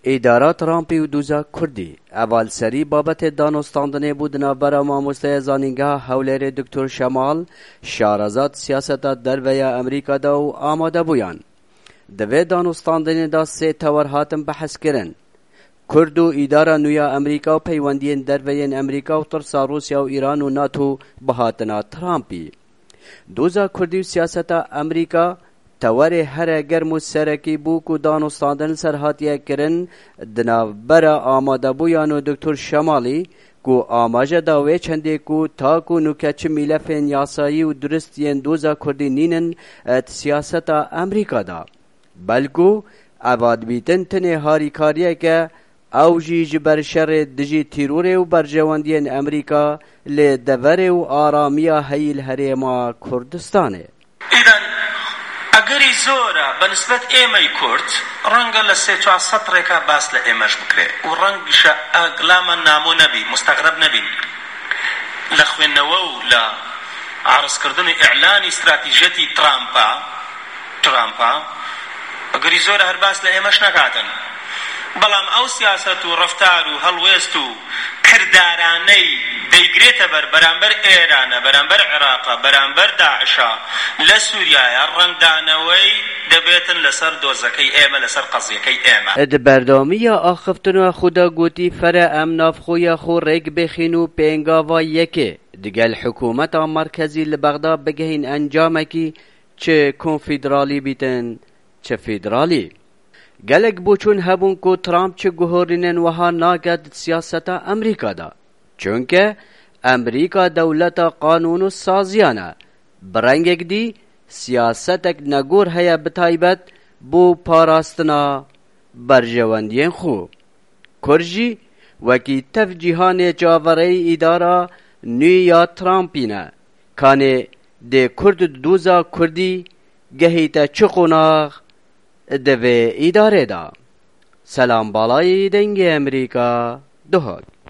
اداره ترامپی و دوزا کردی اول سری بابت دانستاندن بودنا برا ماموسته زانینگه هولیر دکتر شمال شارزاد سیاست دروی امریکا دا و آماده بویان. دوی دانستاندن دا سه تور هاتم بحث کرن. کرد و اداره نویا امریکا و پیوندین دروین امریکا و ترسا روسیا و ایران و ناتو بهاتنا ترامپی. دوزا کردی و سیاست امریکا توار هر گرم و سرکی بو کو دانستاندن سرهاتیه کرن دنا برا آماده بویان و دکتر شمالی کو آماجه داوی چنده کو تا کو نوکچ میلفین یاسایی و درستین دوزا کردی نینن سیاست امریکا دا بلکو عباد بیتن تنه هاریکاریه که او جی جبر شر دجی تیروره و برجواندین امریکا لدوره و آرامیا هیل هریما کردستانه. ئەگەری زۆرە بەنسبەت ئێمەی کورد ڕەنگە لە سێ چوار سەترێکا باس لە ئێمەش بکرێ و ڕەنگیشە ئەگلامان نامۆ نەبی مستەغرەب نەبین لە خوێندنەوە و لە عرضکردنی ئیعلانی استراتیژەتی ترامپا ئەگەری زۆرە هەر باس لە ئێمەش نەکاتن بەڵام ئەو سیاسەت و ڕەفتار و هەڵوێست و کردارانەی دەیگرێتە بەرامبەر ئێرانە بەرامبەر عێراقە بەرامبەر داعشە لە سووریایە ڕەنگدانەوەی دەبێتن لەسەر دۆزەکەی ئێمە لەسەر قەزیەکەی ئێمە بەردەوامیە ئاخفتنە خودا گوتی فەرە ئەم نافخۆیە خۆ ڕێک بخین و پێنگاوا یەکێ دگەل حکوومەتا مەرکەزی لە بەغدا بگەهین ئەنجامێکی چ کۆنفیدرالی بیتن چ فیدرالی گەلک بۆچون هەبوون کو ترامپ چ گوهۆرینن وها ناگەت سیاسەتا ئەمریکا دا چونکە ئەمریکا دەولەتە قانون و سازیانە بڕەنگێک دی سیاسەتێک نەگۆر هەیە بتایبەت بۆ پاراستنا بەرژەوەندیên خۆ کورژی وەکی تەف جیهانê چاوەڕێی ئیدارە نوێیا ترامپینە کانێ دê کورد دوزا کوردی گەهیتە çi قۆناغ دوێ ئیدارێدا سەلام باڵای دەنگی ئەمریکا دهات